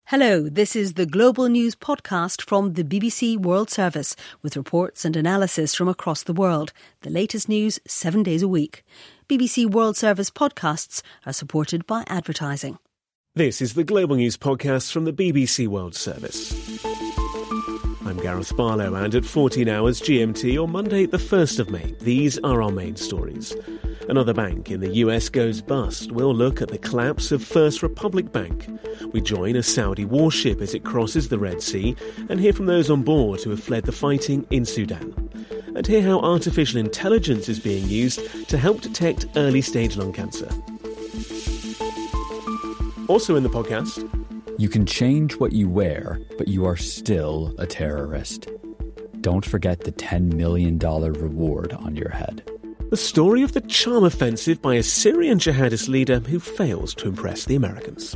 Hello, this is the Global News podcast from the BBC World Service with reports and analysis from across the world. The latest news 7 days a week. BBC World Service podcasts are supported by advertising. This is the Global News podcast from the BBC World Service. I'm Gareth Barlow, and at 14 hours GMT on Monday the 1st of May, these are our main stories. Another bank in the US goes bust. We'll look at the collapse of First Republic Bank. We join a Saudi warship as it crosses the Red Sea and hear from those on board who have fled the fighting in Sudan. And hear how artificial intelligence is being used to help detect early-stage lung cancer. Also in the podcast, you can change what you wear, but you are still a terrorist. Don't forget the $10 million reward on your head. The story of the charm offensive by a Syrian jihadist leader who fails to impress the Americans.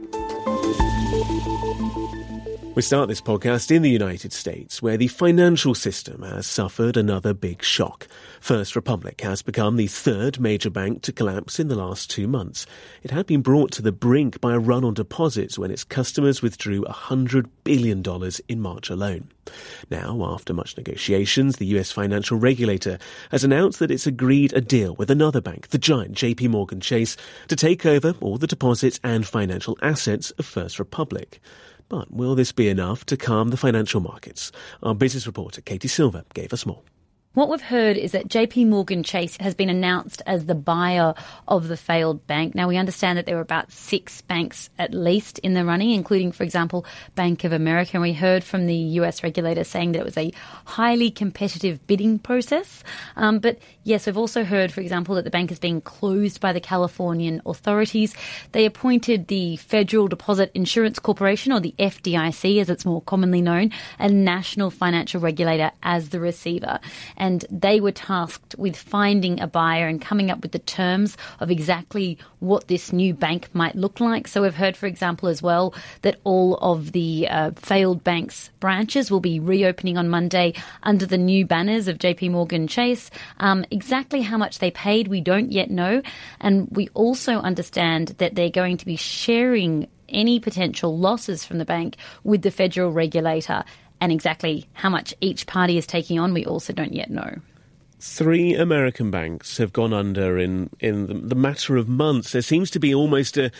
We start this podcast in the United States, where the financial system has suffered another big shock. First Republic has become the third major bank to collapse in the last 2 months. It had been brought to the brink by a run on deposits when its customers withdrew $100 billion in March alone. Now, after much negotiations, the US financial regulator has announced that it's agreed a deal with another bank, the giant JP Morgan Chase, to take over all the deposits and financial assets of First Republic. But will this be enough to calm the financial markets? Our business reporter Katie Silver gave us more. What we've heard is that JP Morgan Chase has been announced as the buyer of the failed bank. Now, we understand that there were about 6 banks at least in the running, including, for example, Bank of America. And we heard from the US regulator saying that it was a highly competitive bidding process. But yes, we've also heard, for example, that the bank is being closed by the Californian authorities. They appointed the Federal Deposit Insurance Corporation, or the FDIC as it's more commonly known, a national financial regulator, as the receiver. And they were tasked with finding a buyer and coming up with the terms of exactly what this new bank might look like. So we've heard, for example, as well, that all of the failed banks' branches will be reopening on Monday under the new banners of JP Morgan Chase. Exactly how much they paid, we don't yet know. And we also understand that they're going to be sharing any potential losses from the bank with the federal regulator. And exactly how much each party is taking on, we also don't yet know. 3 American banks have gone under in the matter of months. There seems to be almost a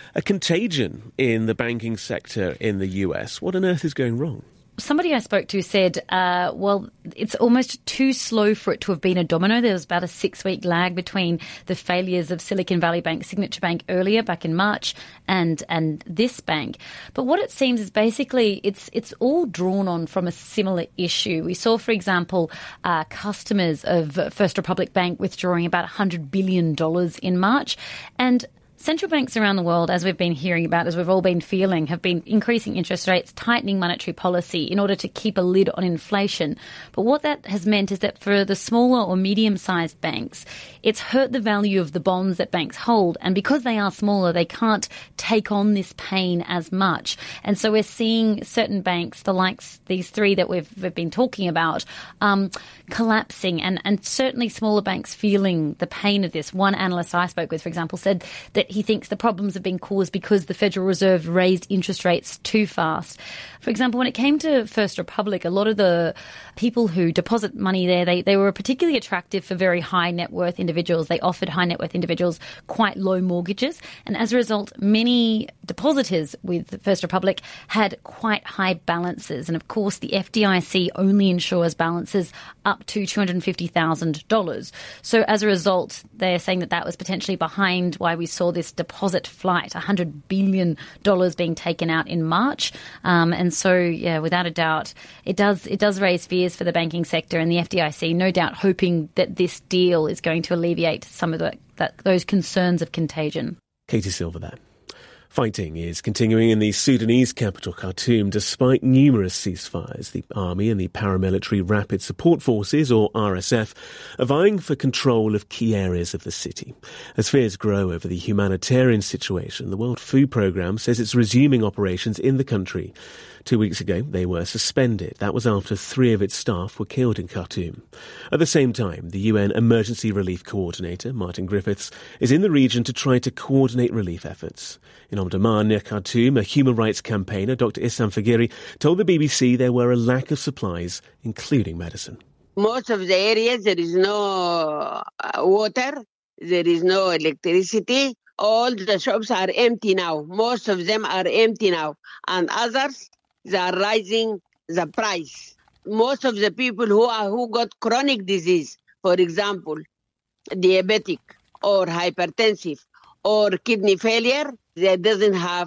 contagion in the banking sector in the US. What on earth is going wrong? Somebody I spoke to said, well, it's almost too slow for it to have been a domino. There was about a 6-week lag between the failures of Silicon Valley Bank, Signature Bank earlier back in March and this bank. But what it seems is basically it's all drawn on from a similar issue. We saw, for example, customers of First Republic Bank withdrawing about $100 billion in March. And central banks around the world, as we've been hearing about, as we've all been feeling, have been increasing interest rates, tightening monetary policy in order to keep a lid on inflation. But what that has meant is that for the smaller or medium-sized banks, it's hurt the value of the bonds that banks hold. And because they are smaller, they can't take on this pain as much. And so we're seeing certain banks, the likes these 3 that we've been talking about, collapsing, and certainly smaller banks feeling the pain of this. One analyst I spoke with, for example, said that he thinks the problems have been caused because the Federal Reserve raised interest rates too fast. For example, when it came to First Republic, a lot of the people who deposit money there, they were particularly attractive for very high net worth individuals. They offered high net worth individuals quite low mortgages. And as a result, many depositors with First Republic had quite high balances. And of course, the FDIC only insures balances up to $250,000. So as a result, they're saying that was potentially behind why we saw this deposit flight, $100 billion being taken out in March. And so, yeah, without a doubt, it does raise fears for the banking sector, and the FDIC, no doubt hoping that this deal is going to alleviate some of those concerns of contagion. Katie Silver there. Fighting is continuing in the Sudanese capital, Khartoum, despite numerous ceasefires. The army and the paramilitary Rapid Support Forces, or RSF, are vying for control of key areas of the city. As fears grow over the humanitarian situation, the World Food Programme says it's resuming operations in the country. 2 weeks ago, they were suspended. That was after 3 of its staff were killed in Khartoum. At the same time, the UN Emergency Relief Coordinator, Martin Griffiths, is in the region to try to coordinate relief efforts. In Omdurman, near Khartoum, a human rights campaigner, Dr. Issam Fagiri, told the BBC there were a lack of supplies, including medicine. Most of the areas, there is no water, there is no electricity. All the shops are empty now. Most of them are empty now. And others, they are rising the price. Most of the people who got chronic disease, for example, diabetic or hypertensive or kidney failure, they doesn't have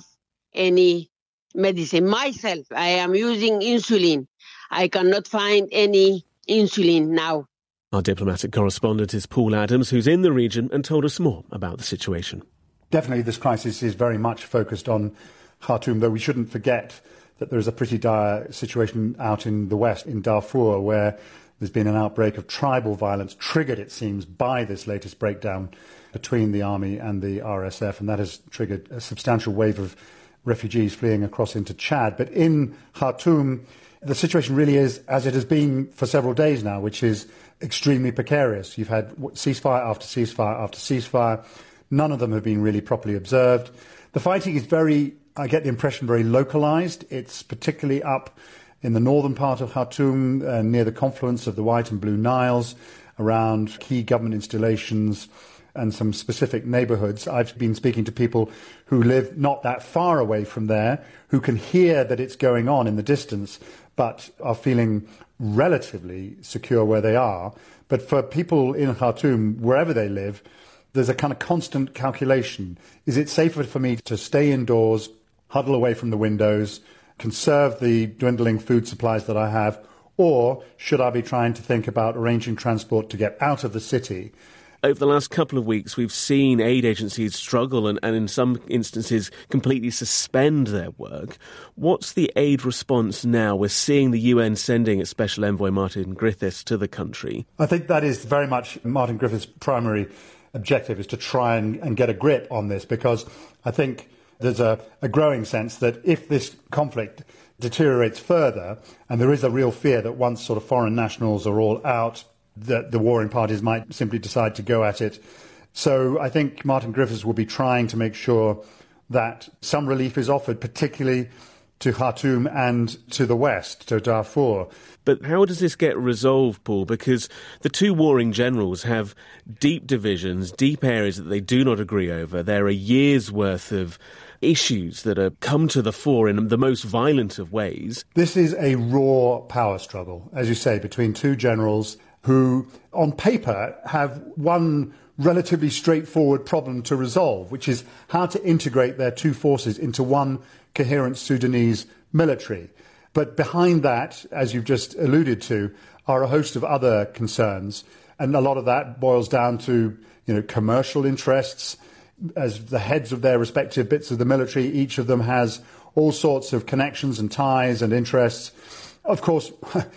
any medicine. Myself, I am using insulin. I cannot find any insulin now. Our diplomatic correspondent is Paul Adams, who's in the region and told us more about the situation. Definitely this crisis is very much focused on Khartoum, though we shouldn't forget that there is a pretty dire situation out in the west, in Darfur, where there's been an outbreak of tribal violence, triggered, it seems, by this latest breakdown between the army and the RSF, and that has triggered a substantial wave of refugees fleeing across into Chad. But in Khartoum, the situation really is as it has been for several days now, which is extremely precarious. You've had ceasefire after ceasefire after ceasefire. None of them have been really properly observed. The fighting is I get the impression, very localised. It's particularly up in the northern part of Khartoum, near the confluence of the White and Blue Niles, around key government installations and some specific neighbourhoods. I've been speaking to people who live not that far away from there, who can hear that it's going on in the distance, but are feeling relatively secure where they are. But for people in Khartoum, wherever they live, there's a kind of constant calculation. Is it safer for me to stay indoors, huddle away from the windows, conserve the dwindling food supplies that I have, or should I be trying to think about arranging transport to get out of the city? Over the last couple of weeks, we've seen aid agencies struggle and in some instances completely suspend their work. What's the aid response now? We're seeing the UN sending its Special Envoy Martin Griffiths to the country. I think that is very much Martin Griffiths' primary objective, is to try and get a grip on this, because I think there's a growing sense that if this conflict deteriorates further, and there is a real fear that once sort of foreign nationals are all out, that the warring parties might simply decide to go at it. So I think Martin Griffiths will be trying to make sure that some relief is offered, particularly to Khartoum and to the west, to Darfur. But how does this get resolved, Paul? Because the two warring generals have deep divisions, deep areas that they do not agree over. There are years' worth of issues that have come to the fore in the most violent of ways. This is a raw power struggle, as you say, between two generals who, on paper, have one relatively straightforward problem to resolve, which is how to integrate their two forces into one coherent Sudanese military. But behind that, as you've just alluded to, are a host of other concerns. And a lot of that boils down to, commercial interests. As the heads of their respective bits of the military, each of them has all sorts of connections and ties and interests. Of course,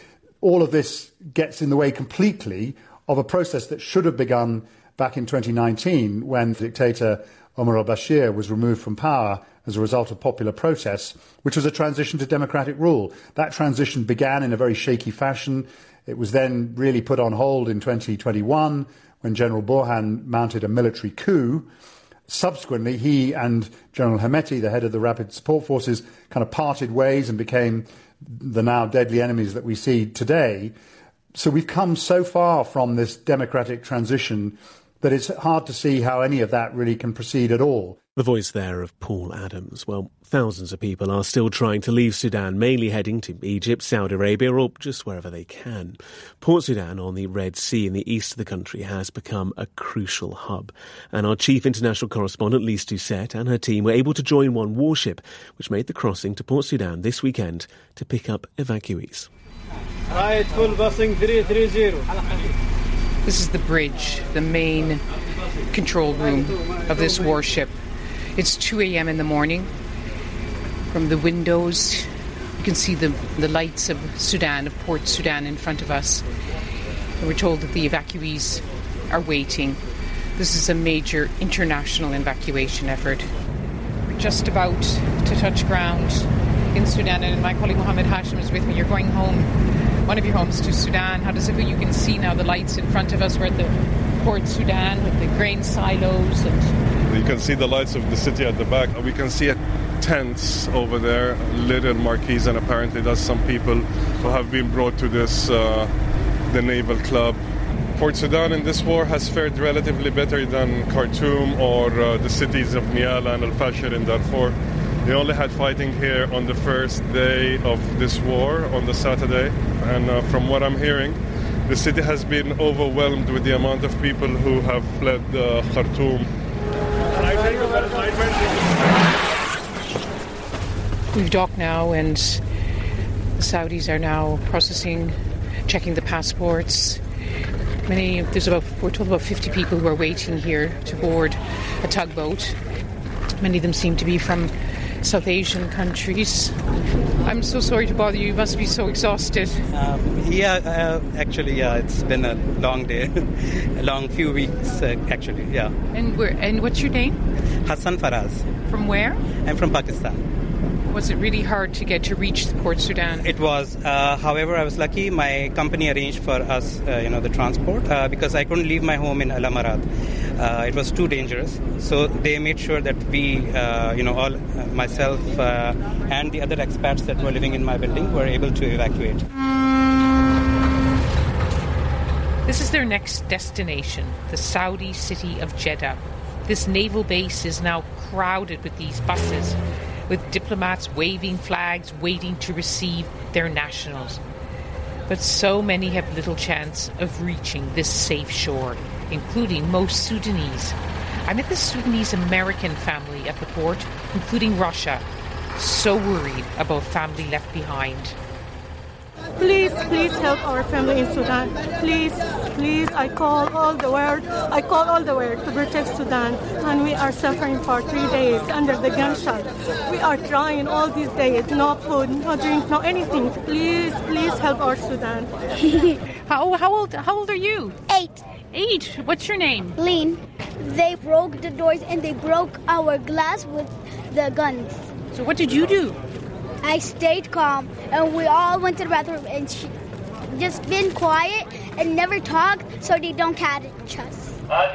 all of this gets in the way completely of a process that should have begun back in 2019 when dictator Omar al-Bashir was removed from power as a result of popular protests, which was a transition to democratic rule. That transition began in a very shaky fashion. It was then really put on hold in 2021 when General Burhan mounted a military coup. Subsequently, he and General Hemeti, the head of the Rapid Support Forces, kind of parted ways and became the now deadly enemies that we see today. So we've come so far from this democratic transition that it's hard to see how any of that really can proceed at all. The voice there of Paul Adams. Well, thousands of people are still trying to leave Sudan, mainly heading to Egypt, Saudi Arabia, or just wherever they can. Port Sudan on the Red Sea in the east of the country has become a crucial hub. And our chief international correspondent, Lise Doucette, and her team were able to join one warship, which made the crossing to Port Sudan this weekend to pick up evacuees. This is the bridge, the main control room of this warship. It's 2 a.m. in the morning. From the windows, you can see the lights of Sudan, of Port Sudan in front of us. And we're told that the evacuees are waiting. This is a major international evacuation effort. We're just about to touch ground in Sudan, and my colleague Mohammed Hashim is with me. You're going home, one of your homes, to Sudan. How does it go? You can see now the lights in front of us. We're at the Port Sudan with the grain silos. And you can see the lights of the city at the back. We can see tents over there, little marquees, and apparently there's some people who have been brought to this, the Naval Club. Port Sudan in this war has fared relatively better than Khartoum or the cities of Nyala and Al-Fashir in Darfur. They only had fighting here on the first day of this war, on the Saturday. And from what I'm hearing, the city has been overwhelmed with the amount of people who have fled Khartoum. We've docked now, and the Saudis are now processing, checking the passports. We're told about 50 people who are waiting here to board a tugboat. Many of them seem to be from South Asian countries. I'm so sorry to bother you. You must be so exhausted. It's been a long day, a long few weeks, actually, yeah. And what's your name? Hassan Faraz. From where? I'm from Pakistan. Was it really hard to reach Port Sudan? It was. However, I was lucky. My company arranged for us, the transport, because I couldn't leave my home in Al Amarat. It was too dangerous. So they made sure that we, myself and the other expats that were living in my building were able to evacuate. This is their next destination, the Saudi city of Jeddah. This naval base is now crowded with these buses, with diplomats waving flags, waiting to receive their nationals. But so many have little chance of reaching this safe shore, including most Sudanese. I met this Sudanese-American family at the port, including Russia, so worried about family left behind. Please help our family in Sudan. Please, I call all the world to protect Sudan. And we are suffering for 3 days under the gunshot. We are trying all these days, no food, no drink, no anything. Please help our Sudan. How old are you? 8. What's your name? Lean. They broke the doors and they broke our glass with the guns. So what did you do? I stayed calm, and we all went to the bathroom and just been quiet and never talked so they don't catch us.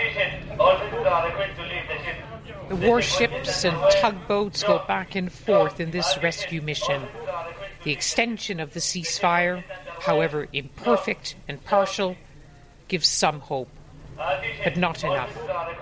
The warships and tugboats go back and forth in this rescue mission. The extension of the ceasefire, however imperfect and partial, gives some hope, but not enough.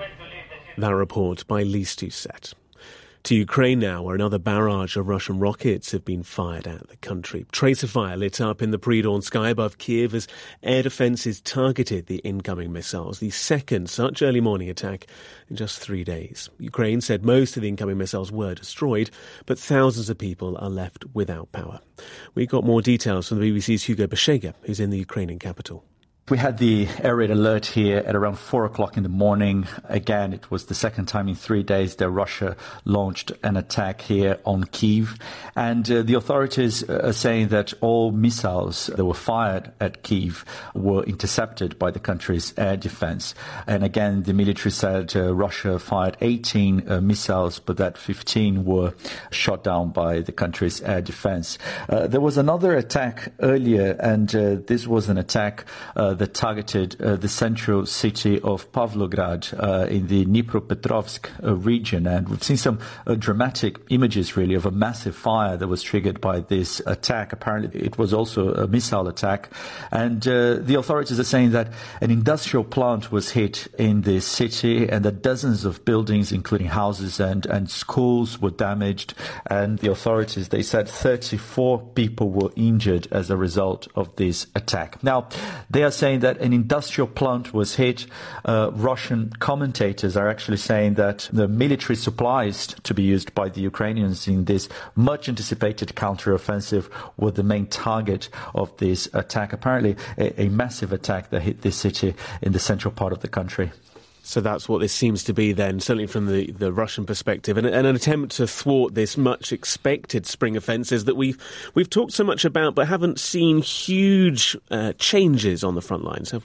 That report by Lise Doucette. To Ukraine now, where another barrage of Russian rockets have been fired at the country. Tracer fire lit up in the pre-dawn sky above Kiev as air defences targeted the incoming missiles, the second such early morning attack in just 3 days. Ukraine said most of the incoming missiles were destroyed, but thousands of people are left without power. We got more details from the BBC's Hugo Bashega, who's in the Ukrainian capital. We had the air raid alert here at around 4 o'clock in the morning. Again, it was the second time in 3 days that Russia launched an attack here on Kyiv. And the authorities are saying that all missiles that were fired at Kyiv were intercepted by the country's air defense. And again, the military said Russia fired 18 missiles, but that 15 were shot down by the country's air defense. There was another attack earlier, and this was an attack that targeted the central city of Pavlograd in the Dnipropetrovsk region. And we've seen some dramatic images, really, of a massive fire that was triggered by this attack. Apparently, it was also a missile attack. And the authorities are saying that an industrial plant was hit in this city and that dozens of buildings, including houses and schools, were damaged. And the authorities, they said 34 people were injured as a result of this attack. Now, they are saying that an industrial plant was hit. Russian commentators are actually saying that the military supplies to be used by the Ukrainians in this much anticipated counteroffensive were the main target of this attack. Apparently, a massive attack that hit this city in the central part of the country. So that's what this seems to be then, certainly from the Russian perspective, and an attempt to thwart this much expected spring offences that we've talked so much about but haven't seen huge changes on the front lines, have we?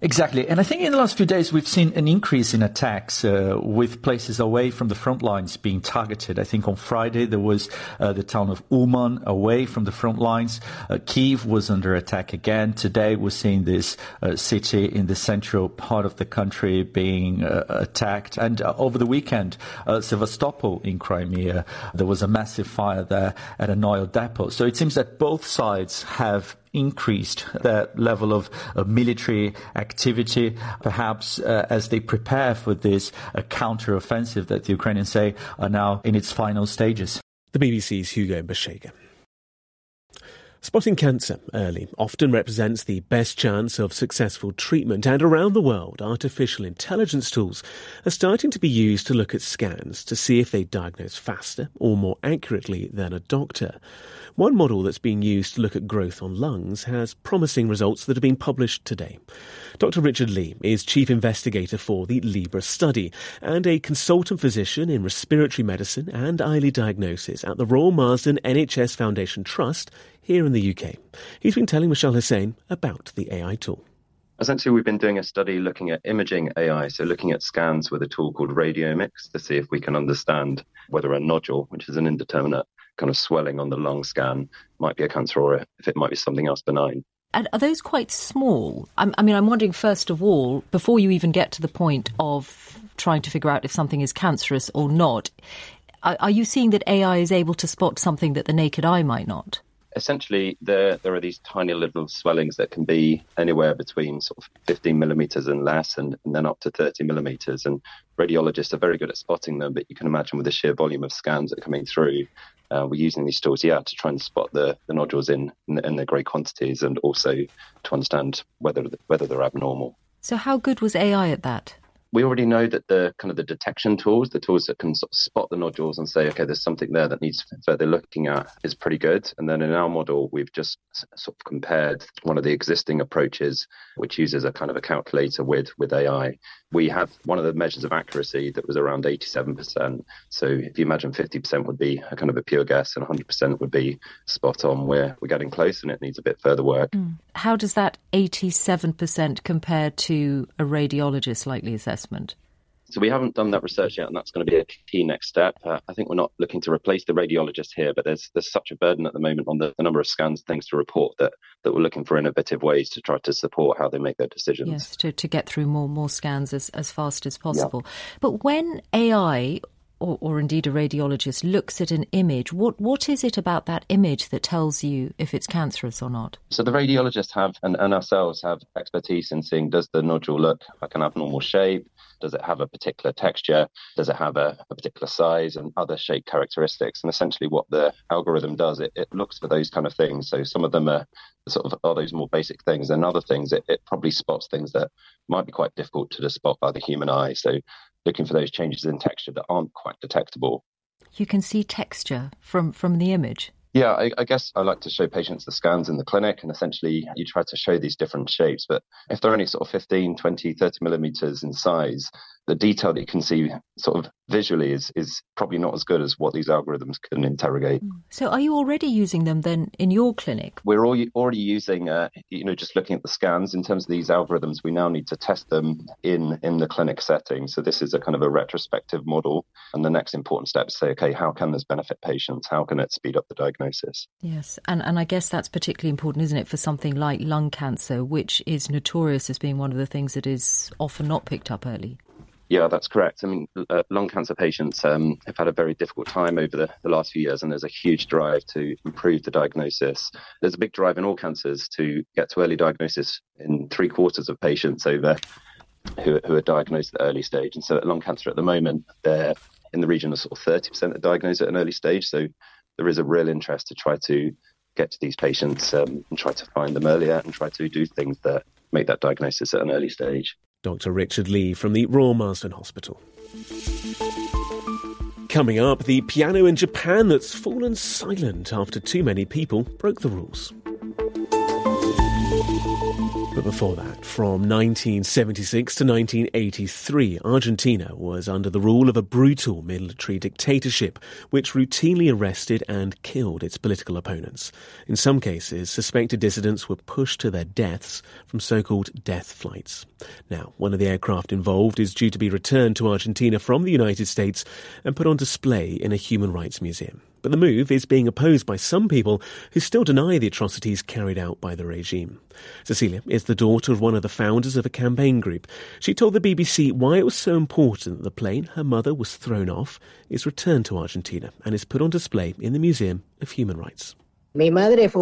Exactly. And I think in the last few days we've seen an increase in attacks with places away from the front lines being targeted. I think on Friday there was the town of Uman away from the front lines. Kyiv was under attack again. Today we're seeing this city in the central part of the country being attacked. And over the weekend, Sevastopol in Crimea, there was a massive fire there at an oil depot. So it seems that both sides have increased their level of military activity, perhaps as they prepare for this counter-offensive that the Ukrainians say are now in its final stages. The BBC's Hugo Bashega. Spotting cancer early often represents the best chance of successful treatment, and around the world, artificial intelligence tools are starting to be used to look at scans to see if they diagnose faster or more accurately than a doctor. One model that's being used to look at growth on lungs has promising results that are being published today. Dr. Richard Lee is chief investigator for the Libra study and a consultant physician in respiratory medicine and early diagnosis at the Royal Marsden NHS Foundation Trust here in the UK. He's been telling Michelle Hussain about the AI tool. Essentially, we've been doing a study looking at imaging AI, so looking at scans with a tool called radiomics to see if we can understand whether a nodule, which is an indeterminate kind of swelling on the lung scan, might be a cancer or if it might be something else benign. And are those quite small? I'm wondering, first of all, before you even get to the point of trying to figure out if something is cancerous or not, are you seeing that AI is able to spot something that the naked eye might not? Essentially, there are these tiny little swellings that can be anywhere between sort of 15 millimetres and less, and then up to 30 millimetres. And radiologists are very good at spotting them, but you can imagine with the sheer volume of scans that are coming through, we're using these tools, to try and spot the nodules in their great quantities, and also to understand whether they're abnormal. So how good was AI at that? We already know that the detection tools, the tools that can sort of spot the nodules and say, okay, there's something there that needs further looking at, is pretty good. And then in our model, we've just sort of compared one of the existing approaches, which uses a kind of a calculator with AI. We have one of the measures of accuracy that was around 87%. So if you imagine 50% would be a kind of a pure guess and 100% would be spot on, we're getting close and it needs a bit further work. How does that 87% compare to a radiologist's likely assessment? So we haven't done that research yet, and that's going to be a key next step. I think we're not looking to replace the radiologist here, but there's such a burden at the moment on the number of scans, things to report, that we're looking for innovative ways to try to support how they make their decisions. Yes, to get through more scans as fast as possible. Yeah. But when AI or indeed a radiologist looks at an image, what is it about that image that tells you if it's cancerous or not? So the radiologists have, and ourselves have, expertise in seeing, does the nodule look like an abnormal shape? Does it have a particular texture? Does it have a particular size and other shape characteristics? And essentially what the algorithm does, it looks for those kind of things. So some of them are those more basic things, and other things it probably spots things that might be quite difficult to spot by the human eye. So looking for those changes in texture that aren't quite detectable. You can see texture from the image? Yeah, I guess I like to show patients the scans in the clinic, and essentially you try to show these different shapes. But if they're only sort of 15, 20, 30 millimetres in size, the detail that you can see sort of visually is probably not as good as what these algorithms can interrogate. So are you already using them then in your clinic? We're already using, just looking at the scans. In terms of these algorithms, we now need to test them in the clinic setting. So this is a kind of a retrospective model. And the next important step is to say, okay, how can this benefit patients? How can it speed up the diagnosis? Yes. And I guess that's particularly important, isn't it, for something like lung cancer, which is notorious as being one of the things that is often not picked up early. Yeah, that's correct. I mean, lung cancer patients have had a very difficult time over the last few years, and there's a huge drive to improve the diagnosis. There's a big drive in all cancers to get to early diagnosis in 3/4 of patients over who are diagnosed at the early stage. And so at lung cancer at the moment, they're in the region of sort of 30% are diagnosed at an early stage. So there is a real interest to try to get to these patients and try to find them earlier and try to do things that make that diagnosis at an early stage. Dr. Richard Lee from the Royal Marsden Hospital. Coming up, the piano in Japan that's fallen silent after too many people broke the rules. But before that, from 1976 to 1983, Argentina was under the rule of a brutal military dictatorship which routinely arrested and killed its political opponents. In some cases, suspected dissidents were pushed to their deaths from so-called death flights. Now, one of the aircraft involved is due to be returned to Argentina from the United States and put on display in a human rights museum. But the move is being opposed by some people who still deny the atrocities carried out by the regime. Cecilia is the daughter of one of the founders of a campaign group. She told the BBC why it was so important that the plane her mother was thrown off is returned to Argentina and is put on display in the Museum of Human Rights. My mother was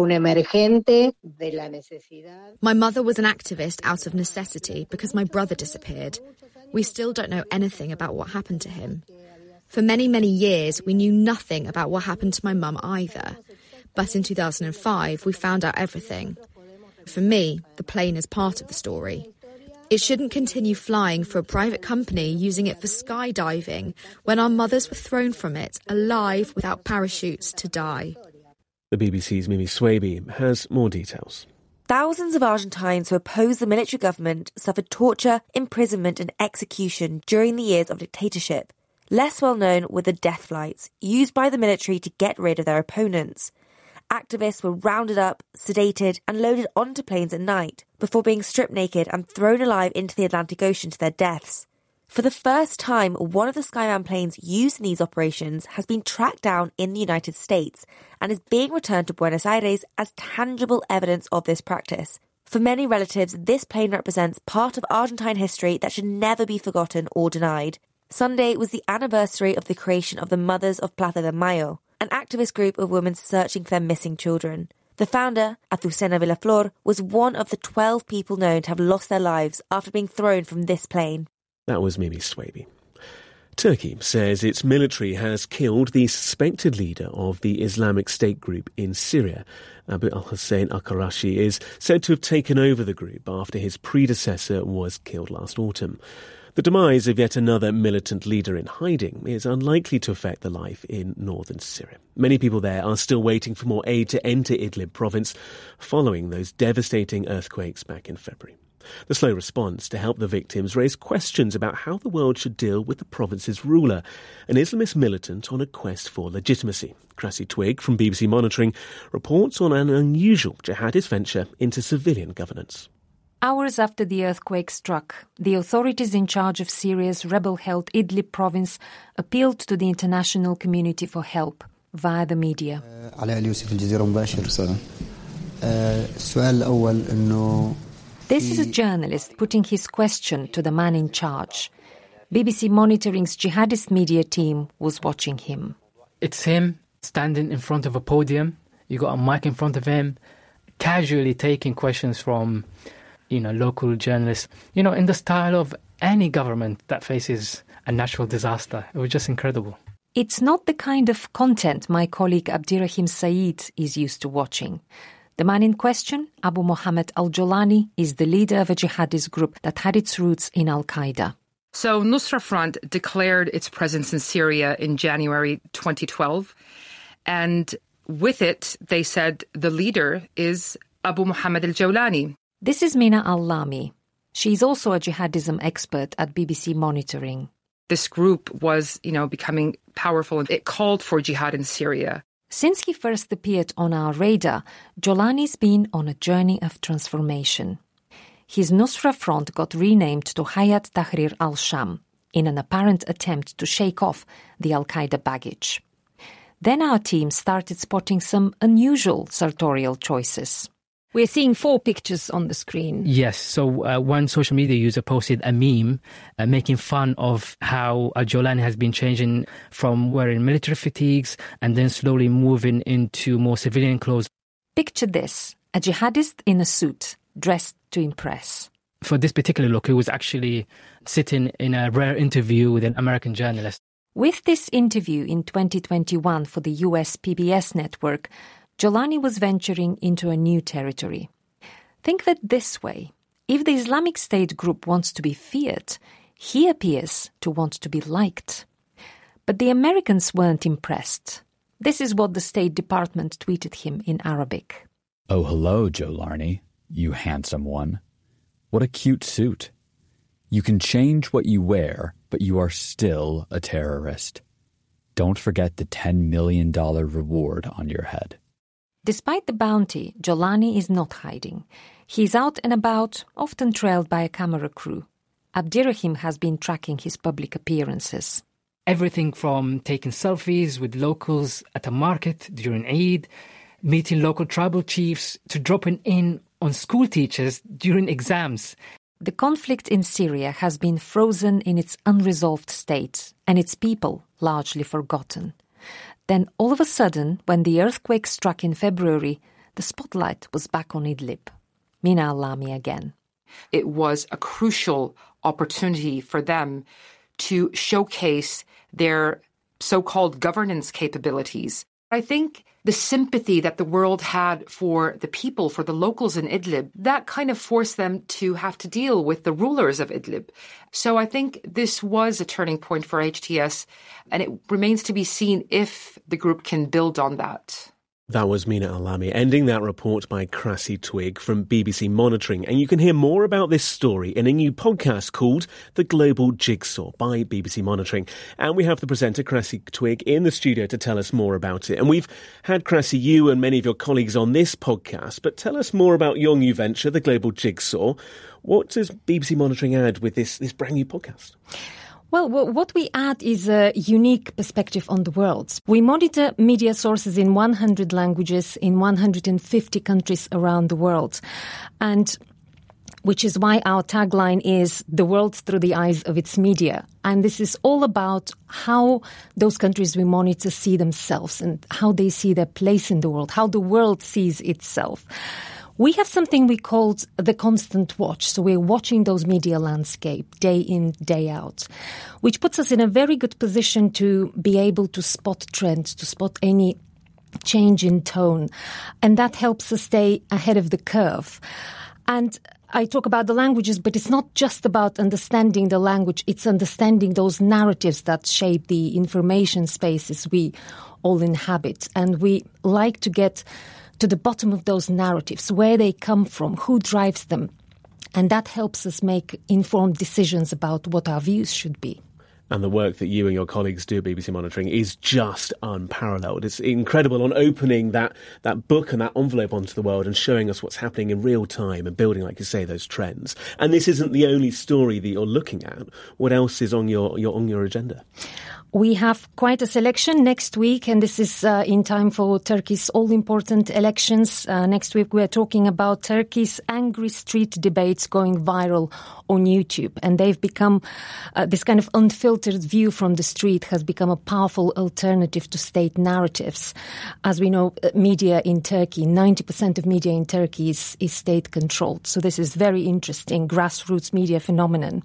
an activist out of necessity because my brother disappeared. We still don't know anything about what happened to him. For many, many years, we knew nothing about what happened to my mum either. But in 2005, we found out everything. For me, the plane is part of the story. It shouldn't continue flying for a private company using it for skydiving when our mothers were thrown from it, alive without parachutes, to die. The BBC's Mimi Swaby has more details. Thousands of Argentines who opposed the military government suffered torture, imprisonment and execution during the years of dictatorship. Less well known were the death flights, used by the military to get rid of their opponents. Activists were rounded up, sedated and loaded onto planes at night before being stripped naked and thrown alive into the Atlantic Ocean to their deaths. For the first time, one of the Skyman planes used in these operations has been tracked down in the United States and is being returned to Buenos Aires as tangible evidence of this practice. For many relatives, this plane represents part of Argentine history that should never be forgotten or denied. Sunday was the anniversary of the creation of the Mothers of Plaza de Mayo, an activist group of women searching for their missing children. The founder, Azucena Villaflor, was one of the 12 people known to have lost their lives after being thrown from this plane. That was Mimi Swaby. Turkey says its military has killed the suspected leader of the Islamic State group in Syria. Abu al-Hussein al-Qarashi is said to have taken over the group after his predecessor was killed last autumn. The demise of yet another militant leader in hiding is unlikely to affect the life in northern Syria. Many people there are still waiting for more aid to enter Idlib province following those devastating earthquakes back in February. The slow response to help the victims raised questions about how the world should deal with the province's ruler, an Islamist militant on a quest for legitimacy. Krassi Twig from BBC Monitoring reports on an unusual jihadist venture into civilian governance. Hours after the earthquake struck, the authorities in charge of Syria's rebel-held Idlib province appealed to the international community for help via the media. This is a journalist putting his question to the man in charge. BBC Monitoring's jihadist media team was watching him. It's him standing in front of a podium. You got a mic in front of him, casually taking questions from local journalists, in the style of any government that faces a natural disaster. It was just incredible. It's not the kind of content my colleague Abdirahim Saeed is used to watching. The man in question, Abu Mohammed al-Jolani, is the leader of a jihadist group that had its roots in Al-Qaeda. So Nusra Front declared its presence in Syria in January 2012. And with it, they said the leader is Abu Mohammed al-Jolani. This is Mina Al-Lami. She's also a jihadism expert at BBC Monitoring. This group was, becoming powerful, and it called for jihad in Syria. Since he first appeared on our radar, Jolani's been on a journey of transformation. His Nusra Front got renamed to Hayat Tahrir al-Sham in an apparent attempt to shake off the Al-Qaeda baggage. Then our team started spotting some unusual sartorial choices. We're seeing 4 pictures on the screen. Yes, so one social media user posted a meme making fun of how Jolani has been changing from wearing military fatigues and then slowly moving into more civilian clothes. Picture this, a jihadist in a suit, dressed to impress. For this particular look, he was actually sitting in a rare interview with an American journalist. With this interview in 2021 for the US PBS network, Jolani was venturing into a new territory. Think of it this way. If the Islamic State group wants to be feared, he appears to want to be liked. But the Americans weren't impressed. This is what the State Department tweeted him in Arabic. Oh, hello, Jolani, you handsome one. What a cute suit. You can change what you wear, but you are still a terrorist. Don't forget the $10 million reward on your head. Despite the bounty, Jolani is not hiding. He's out and about, often trailed by a camera crew. Abdirahim has been tracking his public appearances. Everything from taking selfies with locals at a market during Eid, meeting local tribal chiefs, to dropping in on school teachers during exams. The conflict in Syria has been frozen in its unresolved state, and its people largely forgotten. Then, all of a sudden, when the earthquake struck in February, the spotlight was back on Idlib. Mina Al-Lami again. It was a crucial opportunity for them to showcase their so-called governance capabilities. I think the sympathy that the world had for the people, for the locals in Idlib, that kind of forced them to have to deal with the rulers of Idlib. So I think this was a turning point for HTS, and it remains to be seen if the group can build on that. That was Mina Al-Lami, ending that report by Krassi Twigg from BBC Monitoring. And you can hear more about this story in a new podcast called The Global Jigsaw by BBC Monitoring. And we have the presenter, Krassi Twigg, in the studio to tell us more about it. And we've had, Krassi, you and many of your colleagues on this podcast, but tell us more about your new venture, The Global Jigsaw. What does BBC Monitoring add with this brand new podcast? Well, what we add is a unique perspective on the world. We monitor media sources in 100 languages in 150 countries around the world, and which is why our tagline is the world through the eyes of its media. And this is all about how those countries we monitor see themselves and how they see their place in the world, how the world sees itself. We have something we called the constant watch. So we're watching those media landscape day in, day out, which puts us in a very good position to be able to spot trends, to spot any change in tone. And that helps us stay ahead of the curve. And I talk about the languages, but it's not just about understanding the language. It's understanding those narratives that shape the information spaces we all inhabit. And we like to get to the bottom of those narratives, where they come from, who drives them. And that helps us make informed decisions about what our views should be. And the work that you and your colleagues do at BBC Monitoring is just unparalleled. It's incredible on opening that book and that envelope onto the world and showing us what's happening in real time and building, like you say, those trends. And this isn't the only story that you're looking at. What else is on your agenda? We have quite a selection next week, and this is in time for Turkey's all-important elections. Next week we're talking about Turkey's angry street debates going viral on YouTube. And they've become, this kind of unfiltered view from the street has become a powerful alternative to state narratives. As we know, media in Turkey, 90% of media in Turkey is state-controlled. So this is very interesting, grassroots media phenomenon.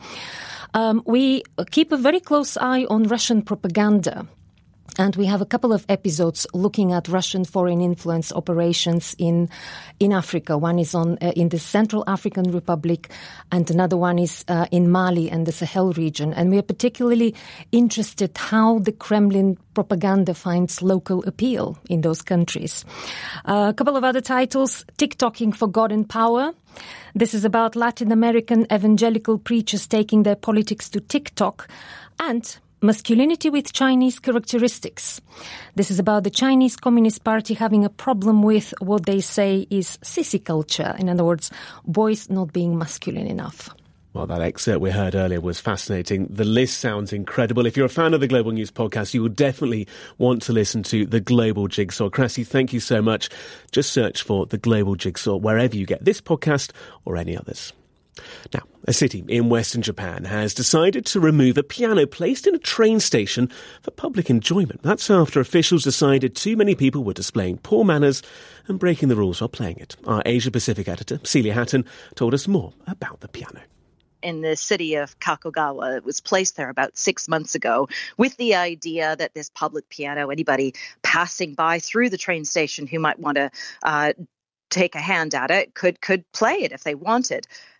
We keep a very close eye on Russian propaganda, and we have a couple of episodes looking at Russian foreign influence operations in Africa. One is in the Central African Republic, and another one is in Mali and the Sahel region. And we are particularly interested how the Kremlin propaganda finds local appeal in those countries. A couple of other titles: TikToking for God and Power. This is about Latin American evangelical preachers taking their politics to TikTok, and Masculinity with Chinese Characteristics. This is about the Chinese Communist Party having a problem with what they say is sissy culture. In other words, boys not being masculine enough. Well, that excerpt we heard earlier was fascinating. The list sounds incredible. If you're a fan of the Global News Podcast, you will definitely want to listen to The Global Jigsaw. Krassi, thank you so much. Just search for The Global Jigsaw wherever you get this podcast or any others. Now, a city in Western Japan has decided to remove a piano placed in a train station for public enjoyment. That's after officials decided too many people were displaying poor manners and breaking the rules while playing it. Our Asia-Pacific editor, Celia Hatton, told us more about the piano. In the city of Kakogawa. It was placed there about 6 months ago with the idea that this public piano, anybody passing by through the train station who might want to take a hand at it could play it if they wanted.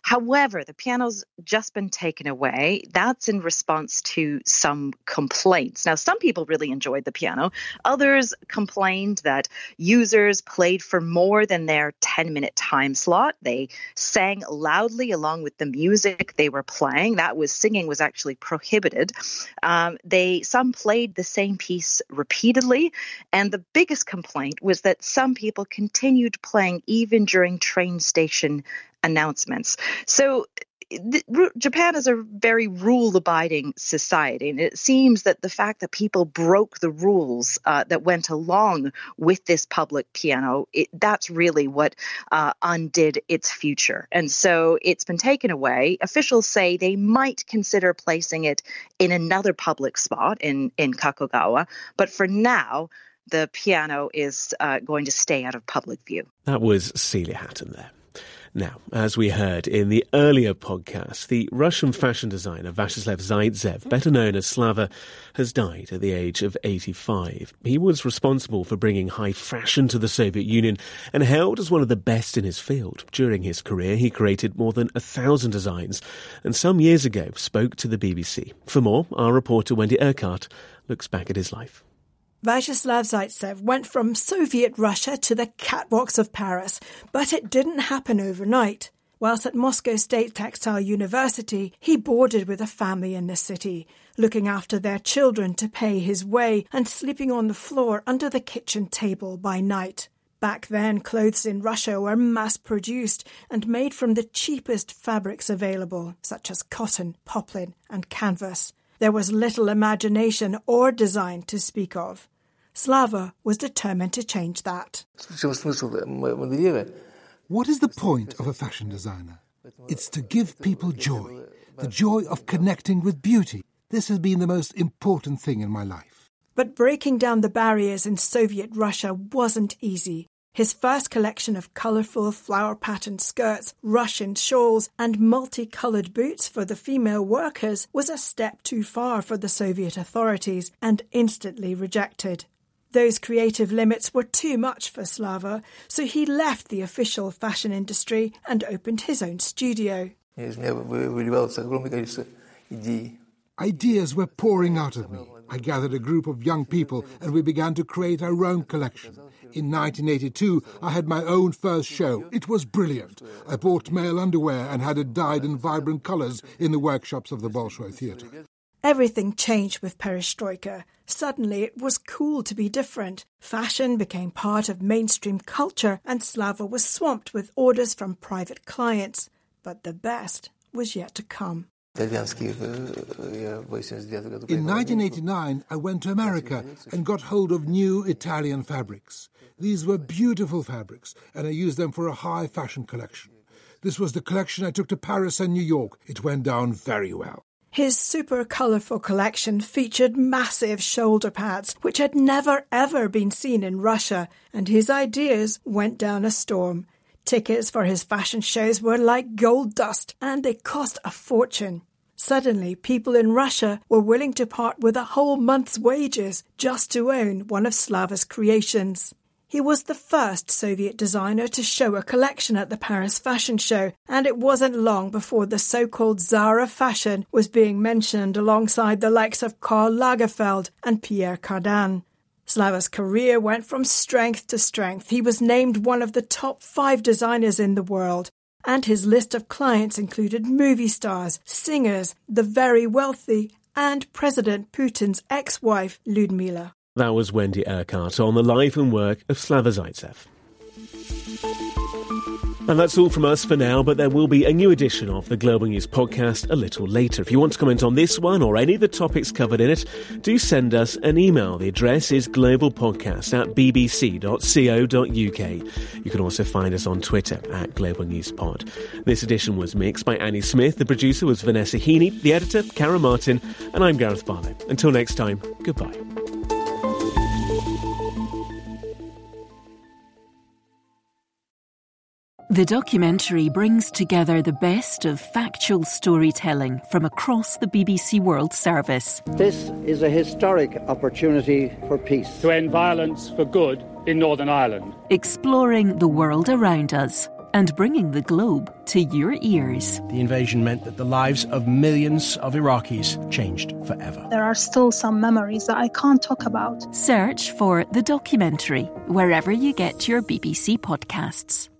However, the piano's just been taken away. That's in response to some complaints. Now, some people really enjoyed the piano. Others complained that users played for more than their 10-minute time slot. They sang loudly along with the music they were playing. Singing was actually prohibited. Some played the same piece repeatedly. And the biggest complaint was that some people continued playing even during train station announcements. So Japan is a very rule-abiding society, and it seems that the fact that people broke the rules that went along with this public piano, that's really what undid its future. And so it's been taken away. Officials say they might consider placing it in another public spot in Kakogawa, but for now, the piano is going to stay out of public view. That was Celia Hatton there. Now, as we heard in the earlier podcast, the Russian fashion designer Vyacheslav Zaitsev, better known as Slava, has died at the age of 85. He was responsible for bringing high fashion to the Soviet Union and hailed as one of the best in his field. During his career, he created more than 1,000 designs and some years ago spoke to the BBC. For more, our reporter Wendy Urquhart looks back at his life. Vyacheslav Zaitsev went from Soviet Russia to the catwalks of Paris, but it didn't happen overnight. Whilst at Moscow State Textile University, he boarded with a family in the city, looking after their children to pay his way and sleeping on the floor under the kitchen table by night. Back then, clothes in Russia were mass-produced and made from the cheapest fabrics available, such as cotton, poplin and canvas. There was little imagination or design to speak of. Slava was determined to change that. What is the point of a fashion designer? It's to give people joy, the joy of connecting with beauty. This has been the most important thing in my life. But breaking down the barriers in Soviet Russia wasn't easy. His first collection of colourful flower-patterned skirts, Russian shawls and multicoloured boots for the female workers was a step too far for the Soviet authorities and instantly rejected. Those creative limits were too much for Slava, so he left the official fashion industry and opened his own studio. Ideas were pouring out of me. I gathered a group of young people and we began to create our own collection. In 1982, I had my own first show. It was brilliant. I bought male underwear and had it dyed in vibrant colours in the workshops of the Bolshoi Theatre. Everything changed with Perestroika. Suddenly it was cool to be different. Fashion became part of mainstream culture and Slava was swamped with orders from private clients. But the best was yet to come. In 1989, I went to America and got hold of new Italian fabrics. These were beautiful fabrics, and I used them for a high fashion collection. This was the collection I took to Paris and New York. It went down very well. His super colourful collection featured massive shoulder pads, which had never ever been seen in Russia, and his ideas went down a storm. Tickets for his fashion shows were like gold dust, and they cost a fortune. Suddenly, people in Russia were willing to part with a whole month's wages just to own one of Slava's creations. He was the first Soviet designer to show a collection at the Paris Fashion Show, and it wasn't long before the so-called Tsar of Fashion was being mentioned alongside the likes of Karl Lagerfeld and Pierre Cardin. Slava's career went from strength to strength. He was named one of the top 5 designers in the world, and his list of clients included movie stars, singers, the very wealthy, and President Putin's ex-wife, Lyudmila. That was Wendy Urquhart on the life and work of Slava Zaitsev. And that's all from us for now, but there will be a new edition of the Global News podcast a little later. If you want to comment on this one or any of the topics covered in it, do send us an email. The address is globalpodcast@bbc.co.uk. You can also find us on Twitter @GlobalNewsPod. This edition was mixed by Annie Smith. The producer was Vanessa Heaney, the editor, Karen Martin, and I'm Gareth Barlow. Until next time, goodbye. The documentary brings together the best of factual storytelling from across the BBC World Service. This is a historic opportunity for peace. To end violence for good in Northern Ireland. Exploring the world around us. and bringing the globe to your ears. The invasion meant that the lives of millions of Iraqis changed forever. There are still some memories that I can't talk about. Search for The Documentary wherever you get your BBC podcasts.